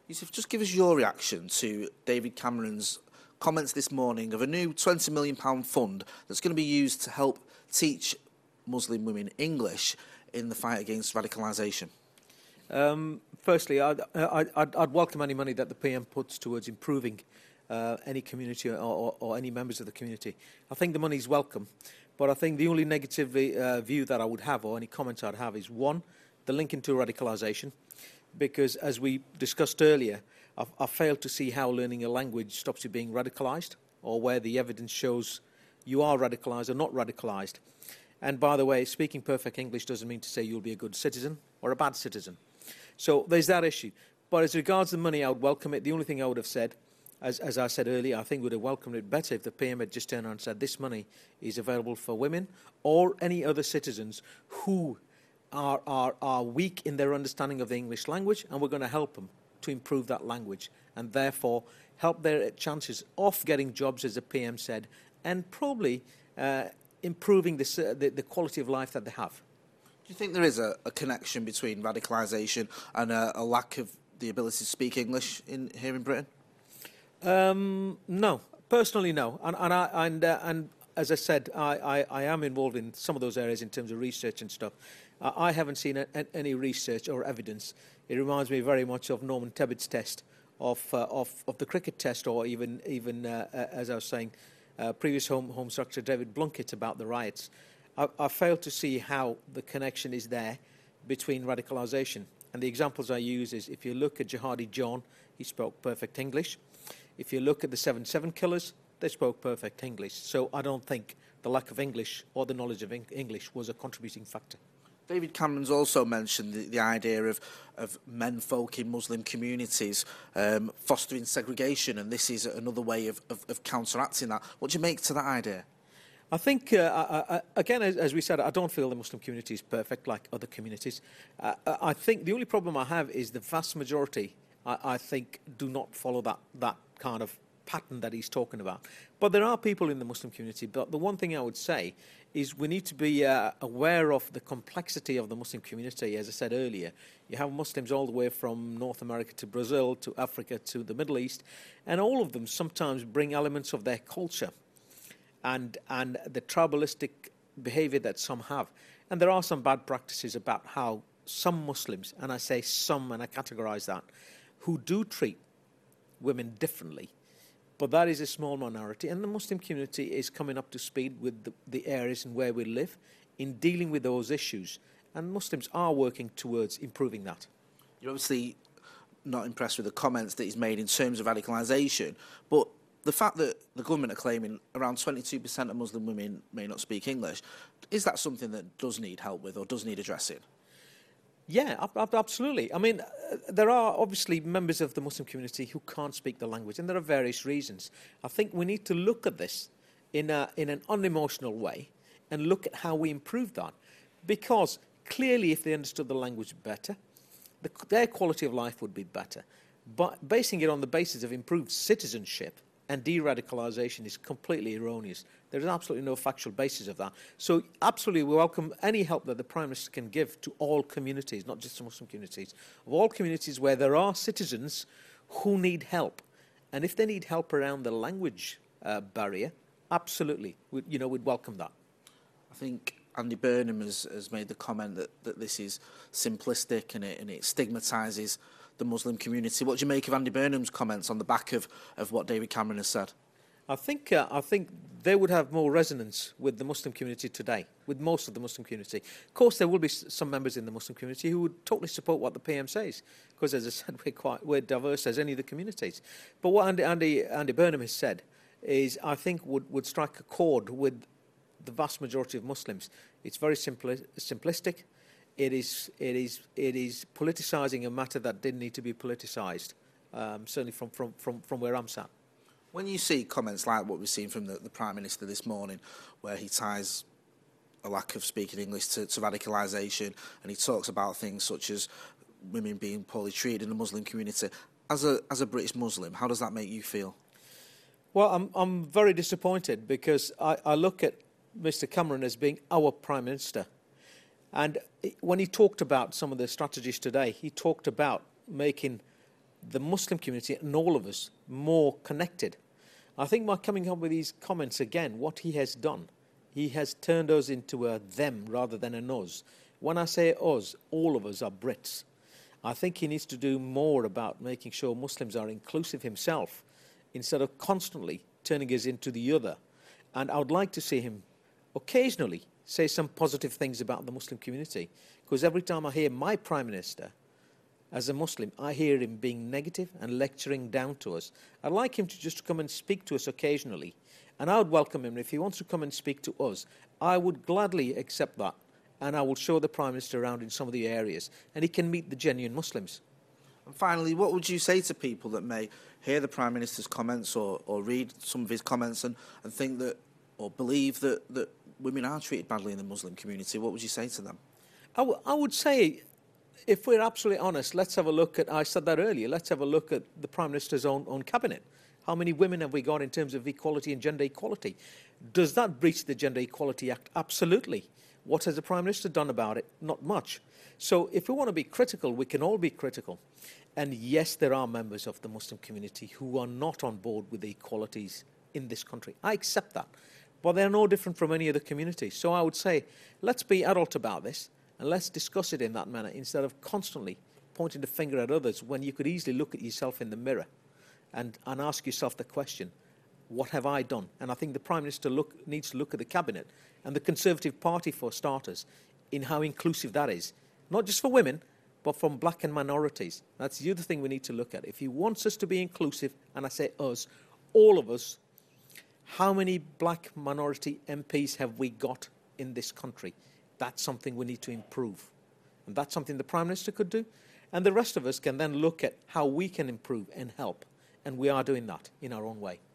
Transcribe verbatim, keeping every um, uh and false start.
Yusuf, just give us your reaction to David Cameron's comments this morning of a new twenty million pounds fund that's going to be used to help teach Muslim women English in the fight against radicalisation. Um, firstly, I'd, I'd, I'd welcome any money that the P M puts towards improving uh, any community or, or, or any members of the community. I think the money is welcome, but I think the only negative uh, view that I would have, or any comments I'd have, is one, the link into radicalisation, because as we discussed earlier, I've, I've failed to see how learning a language stops you being radicalised, or where the evidence shows you are radicalised or not radicalised. And by the way, speaking perfect English doesn't mean to say you'll be a good citizen or a bad citizen. So there's that issue. But as regards the money, I would welcome it. The only thing I would have said, as, as I said earlier, I think we would have welcomed it better if the P M had just turned around and said this money is available for women or any other citizens who are, are, are weak in their understanding of the English language, and we're going to help them to improve that language and therefore help their chances of getting jobs, as the P M said, and probably uh, improving the, the, the quality of life that they have. Do you think there is a, a connection between radicalisation and a, a lack of the ability to speak English in, here in Britain? Um, no, personally no. And, and, I, and, uh, and as I said, I, I, I am involved in some of those areas in terms of research and stuff. Uh, I haven't seen a, a, any research or evidence. It reminds me very much of Norman Tebbett's test, of, uh, of, of the cricket test, or even, even uh, uh, as I was saying, uh, previous Home, Home Secretary David Blunkett about the riots. I, I fail to see how the connection is there between radicalisation. And the examples I use is, if you look at Jihadi John, he spoke perfect English. If you look at the seven seven killers, they spoke perfect English. So I don't think the lack of English or the knowledge of English was a contributing factor. David Cameron's also mentioned the, the idea of, of menfolk in Muslim communities um, fostering segregation, and this is another way of, of, of counteracting that. What do you make to that idea? I think, uh, I, I, again, as, as we said, I don't feel the Muslim community is perfect like other communities. Uh, I think the only problem I have is the vast majority, I, I think, do not follow that, that kind of pattern that he's talking about. But there are people in the Muslim community. But the one thing I would say is we need to be uh, aware of the complexity of the Muslim community. As I said earlier, you have Muslims all the way from North America to Brazil to Africa to the Middle East, and all of them sometimes bring elements of their culture and and the tribalistic behaviour that some have. And there are some bad practices about how some Muslims, and I say some and I categorise that, who do treat women differently. But that is a small minority, and the Muslim community is coming up to speed with the, the areas and where we live in dealing with those issues. And Muslims are working towards improving that. You're obviously not impressed with the comments that he's made in terms of radicalisation, but the fact that the government are claiming around twenty-two percent of Muslim women may not speak English, is that something that does need help with or does need addressing? Yeah, absolutely. I mean, there are obviously members of the Muslim community who can't speak the language, and there are various reasons. I think we need to look at this in, a, in an unemotional way and look at how we improve that. Because clearly, if they understood the language better, the, their quality of life would be better. But basing it on the basis of improved citizenship and de-radicalisation is completely erroneous. There is absolutely no factual basis of that. So absolutely we welcome any help that the Prime Minister can give to all communities, not just to Muslim communities, of all communities where there are citizens who need help. And if they need help around the language uh, barrier, absolutely, we, you know, we'd welcome that. I think Andy Burnham has, has made the comment that, that this is simplistic and it, and it stigmatises the Muslim community. What do you make of Andy Burnham's comments on the back of, of what David Cameron has said? I think uh, I think they would have more resonance with the Muslim community today, with most of the Muslim community. Of course, there will be some members in the Muslim community who would totally support what the P M says, because, as I said, we're quite we're diverse as any of the communities. But what Andy Andy, Andy Burnham has said is, I think, would, would strike a chord with the vast majority of Muslims. It's very simpli simplistic. It is, it is, it is politicising a matter that didn't need to be politicised, um, certainly from, from, from, from where I'm sat. When you see comments like what we've seen from the, the Prime Minister this morning, where he ties a lack of speaking English to, to radicalisation, and he talks about things such as women being poorly treated in the Muslim community, as a, as a British Muslim, how does that make you feel? Well, I'm, I'm very disappointed, because I, I look at Mister Cameron as being our Prime Minister. And when he talked about some of the strategies today, he talked about making the Muslim community and all of us more connected. I think by coming up with these comments again, what he has done, he has turned us into a them rather than an us. When I say us, all of us are Brits. I think he needs to do more about making sure Muslims are inclusive himself instead of constantly turning us into the other. And I would like to see him occasionally say some positive things about the Muslim community, because every time I hear my Prime Minister as a Muslim, I hear him being negative and lecturing down to us. I'd like him to just come and speak to us occasionally, and I would welcome him. If he wants to come and speak to us, I would gladly accept that, and I will show the Prime Minister around in some of the areas, and he can meet the genuine Muslims. And finally, what would you say to people that may hear the Prime Minister's comments or, or read some of his comments and, and think that, or believe that, that women are treated badly in the Muslim community? What would you say to them? I, w- I would say, if we're absolutely honest, let's have a look at, I said that earlier, let's have a look at the Prime Minister's own, own cabinet. How many women have we got in terms of equality and gender equality? Does that breach the Gender Equality Act? Absolutely. What has the Prime Minister done about it? Not much. So if we want to be critical, we can all be critical. And yes, there are members of the Muslim community who are not on board with the equalities in this country. I accept that. But they're no different from any other community. So I would say, let's be adult about this and let's discuss it in that manner instead of constantly pointing the finger at others when you could easily look at yourself in the mirror and, and ask yourself the question, what have I done? And I think the Prime Minister look, needs to look at the Cabinet and the Conservative Party, for starters, in how inclusive that is. Not just for women, but from black and minorities. That's the other thing we need to look at. If he wants us to be inclusive, and I say us, all of us, how many black minority M Ps have we got in this country? That's something we need to improve. And that's something the Prime Minister could do. And the rest of us can then look at how we can improve and help. And we are doing that in our own way.